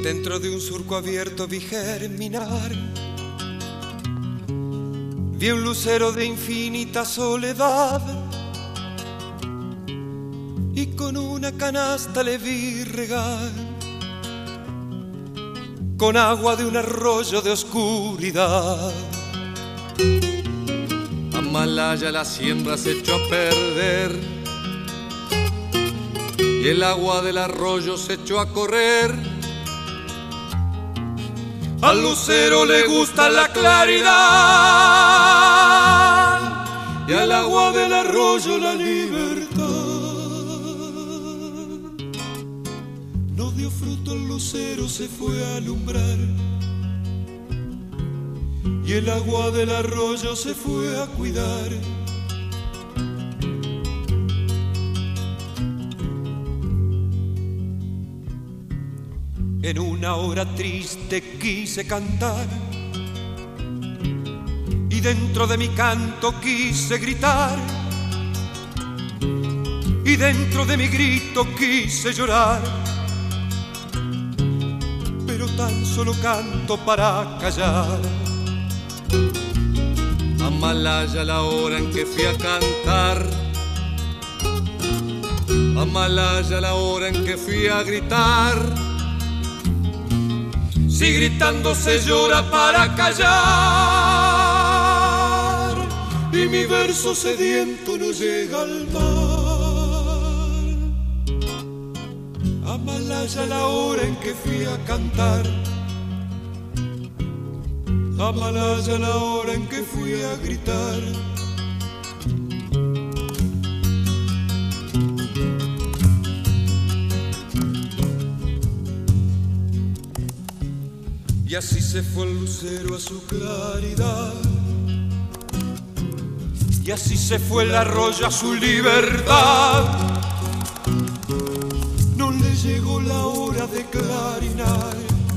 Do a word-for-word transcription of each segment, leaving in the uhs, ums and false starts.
Dentro de un surco abierto vi germinar, vi un lucero de infinita soledad, y con una canasta le vi regar, con agua de un arroyo de oscuridad. Amalaya la siembra se echó a perder, y el agua del arroyo se echó a correr. Al lucero le gusta la claridad, y al agua del arroyo la libertad. No dio fruto el lucero, se fue a alumbrar, y el agua del arroyo se fue a cuidar. En una hora triste quise cantar, y dentro de mi canto quise gritar, y dentro de mi grito quise llorar, pero tan solo canto para callar. Amalaya la hora en que fui a cantar, Amalaya la hora en que fui a gritar. Si gritando se llora para callar, y mi verso sediento no llega al mar. Amalaya la hora en que fui a cantar, Amalaya la hora en que fui a gritar. Y así se fue el lucero a su claridad, y así se fue el arroyo a su libertad. No le llegó la hora de clarinar,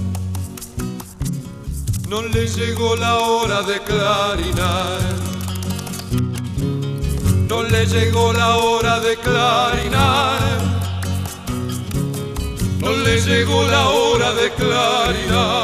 no le llegó la hora de clarinar, no le llegó la hora de clarinar, no le llegó la hora de clarinar.